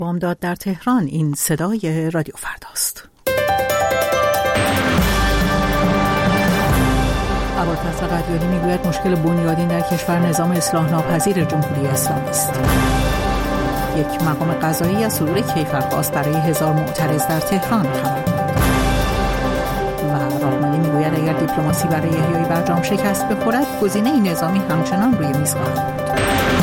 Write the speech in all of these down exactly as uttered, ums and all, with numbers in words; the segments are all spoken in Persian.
بامداد در تهران. این صدای رادیو فرداست. ابوالفضل قدیانی میگوید مشکل بنیادین در کشور نظام اصلاح ناپذیر جمهوری اسلامی است. یک مقام قضایی از صدور کیفرخواست برای هزار معترض در تهران خبر داد. و راهنمایی میگوید اگر دیپلماسی برای احیای برجام شکست بخورد، گزینه نظامی همچنان روی میز خواهد بود.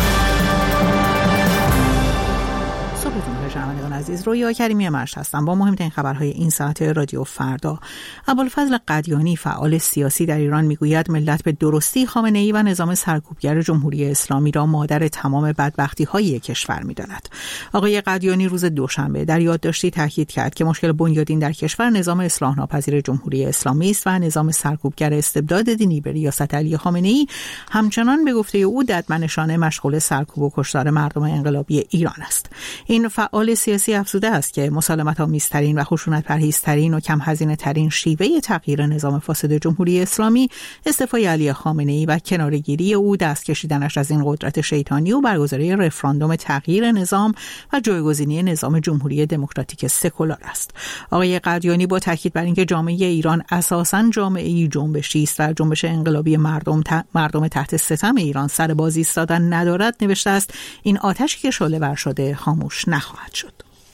شنوندگان عزیز، رویا کریمی مرش هستم با مهمترین خبرهای این ساعت رادیو فردا. ابوالفضل قدیانی فعال سیاسی در ایران میگوید ملت به درستی خامنه‌ای و نظام سرکوبگر جمهوری اسلامی را مادر تمام بدبختی‌های کشور می‌داند. آقای قدیانی روز دوشنبه در یادداشتی تاکید کرد که مشکل بنیادین در کشور نظام اصلاح ناپذیر جمهوری اسلامی است و نظام سرکوبگر استبداد دینی به ریاست علی خامنه‌ای همچنان به گفته او ددمنشانه مشغول سرکوب و کشتار مردم انقلابی ایران است. این فعال سیاسی افزوده است که مسالمت‌آمیزترین و خشونت‌پرهیزترین و کم هزینه‌ترین شیوه تغییر نظام فاسد جمهوری اسلامی استعفای علی خامنه‌ای و کناره‌گیری او، دست کشیدنش از این قدرت شیطانی و برگزاری رفراندوم تغییر نظام و جایگزینی نظام جمهوری دموکراتیک سکولار است. آقای قدیانی با تاکید بر اینکه جامعه ایران اساساً جامعه‌ای جنبشی است و جنبش انقلابی مردم ت... مردم تحت ستم ایران سر باز ایستادن ندارد، نوشته است این آتشی که شعله‌ور شده خاموش نخواهد شد.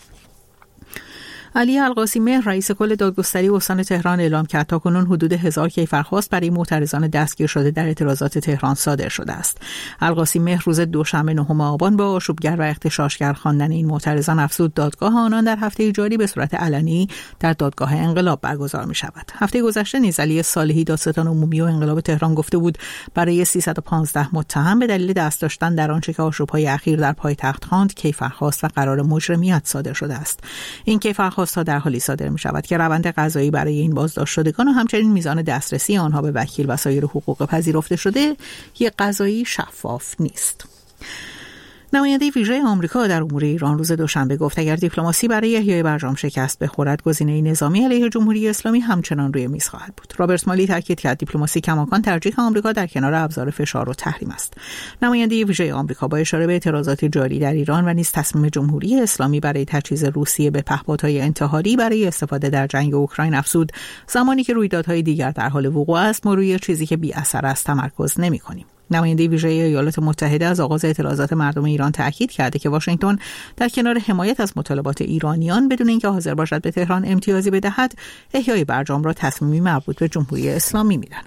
علی القاسی مهر رئیس کل دادگستری استان تهران اعلام کرد تاکنون حدود هزار کیفرخواست برای معترضان دستگیر شده در اعتراضات تهران صادر شده است. القاسی مهر روز دوشنبه نهم آبان با آشوبگر و اغتشاشگر خواندن این معترضان افزود دادگاه آنان در هفته جاری به صورت علنی در دادگاه انقلاب برگزار می شود. هفته گذشته نیز علی صالحی دادستان عمومی و انقلاب تهران گفته بود برای سیصد و پانزده متهم به دلیل دست داشتن در آنچه که آشوب‌های اخیر در پایتخت خواند کیفرخواست و قرار مجرمیت صادر شده است. این کیفرخواست تا در حالی صادر می شود که روند قضایی برای این بازداشت شدگان و همچنین میزان دسترسی آنها به وکیل و سایر حقوق پذیرفته شده یک قضایی شفاف نیست. نماینده ویژه آمریکا در امور ایران روز دوشنبه گفت اگر دیپلماسی برای احیای برجام شکست بخورد، گزینه نظامی علیه جمهوری اسلامی همچنان روی میز خواهد بود. رابرت مالی تاکید کرد دیپلماسی کماکان ترجیح آمریکا در کنار ابزار فشار و تحریم است. نماینده ویژه آمریکا با اشاره به اعتراضات جاری در ایران و نیز تصمیم جمهوری اسلامی برای تجهیز روسیه به پهپادهای انتحاری برای استفاده در جنگ اوکراین افزود زمانی که رویدادهای دیگر در حال وقوع است، ما روی چیزی که بی اثر است تمرکز نمی‌کنیم. نماینده ویژه ایالات متحده از آغاز اعتراضات مردم ایران تاکید کرده که واشنگتن در کنار حمایت از مطالبات ایرانیان بدون اینکه حاضر باشد به تهران امتیازی بدهد، احیای برجام را تصمیمی مربوط به جمهوری اسلامی می‌داند.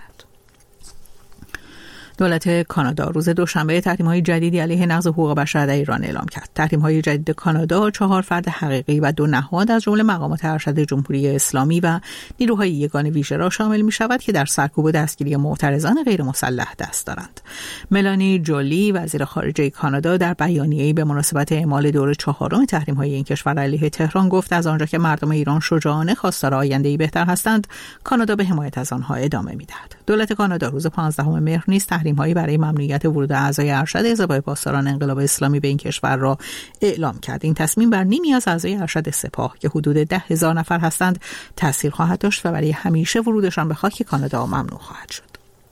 دولت کانادا روز دوشنبه تحریم‌های جدیدی علیه نقض حقوق بشر در ایران اعلام کرد. تحریم‌های جدید کانادا چهار فرد حقیقی و دو نهاد از جمله مقامات ارشد جمهوری اسلامی و نیروهای یگان ویژه را شامل می‌شود که در سرکوب و دستگیری معترضان غیر مسلح دست دارند. ملانی جولی وزیر خارجه کانادا در بیانیه‌ای به مناسبت اعمال دور چهارم تحریم‌های این کشور علیه تهران گفت از آنجا که مردم ایران شجاعانه خواستار آینده‌ای بهتر هستند، کانادا به حمایت از آنها ادامه می‌دهد. دولت کانادا روز پانزدهم مهر نیز تحریم‌هایی برای ممنوعیت ورود اعضای ارشد حزب پاسداران انقلاب اسلامی به این کشور را اعلام کرد. این تصمیم بر نیمی از اعضای ارشد سپاه که حدود ده هزار نفر هستند تأثیر خواهد داشت و برای همیشه ورودشان به خاک کانادا ممنوع خواهد شد.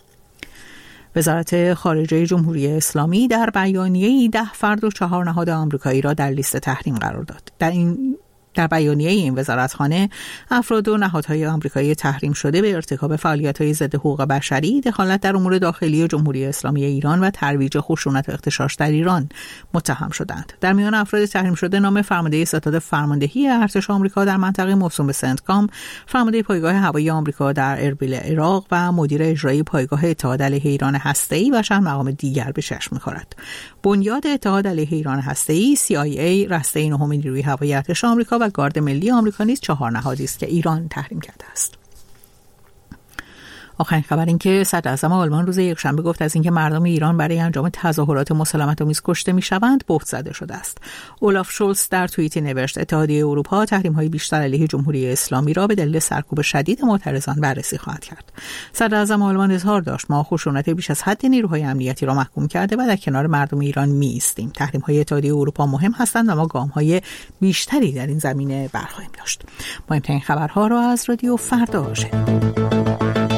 وزارت خارجه جمهوری اسلامی در بیانیه‌ای ده فرد و چهار نهاد آمریکایی را در لیست تحریم قرار داد. در این در بیانیه این وزارتخانه افراد و نهادهای آمریکایی تحریم شده به ارتکاب فعالیت‌های ضد حقوق بشری، دخالت در امور داخلی جمهوری اسلامی ایران و ترویج خشونت و اغتشاش در ایران متهم شدند. در میان افراد تحریم شده نام فرمانده ستاد فرماندهی ارتش آمریکا در منطقه موسوم به سنتکام، فرمانده پایگاه هوایی آمریکا در اربیل عراق و مدیر اجرایی پایگاه اتحاد علیه ایران هسته‌ای و چند مقام دیگر به چشم می‌خورد. بنیاد اتحاد علیه ایران هسته‌ای، سی آی ای، رسته نهم نیروی هوایی ارتش آمریکا و گارد ملی آمریکا نیز چهار نهادی است که ایران تحریم کرده است. آخرین خبر این که صدر اعظم آلمان روز یکشنبه گفت از اینکه مردم ایران برای انجام تظاهرات مسالمت‌آمیز کشته می‌شوند بهت زده شده است. اولاف شولز در توییتی نوشت اتحادیه اروپا تحریم‌های بیشتر علیه جمهوری اسلامی را به دلیل سرکوب شدید معترضان بررسی خواهد کرد. صدر اعظم آلمان اظهار داشت ما خشونت بیش از حد نیروهای امنیتی را محکوم کرده و در کنار مردم ایران می‌ایستیم. تحریم‌های اتحادیه اروپا مهم هستند و ما گام‌های بیشتری در این زمینه برخواهیم داشت. مهمترین خبرها را از رادیو فردا شنیدید.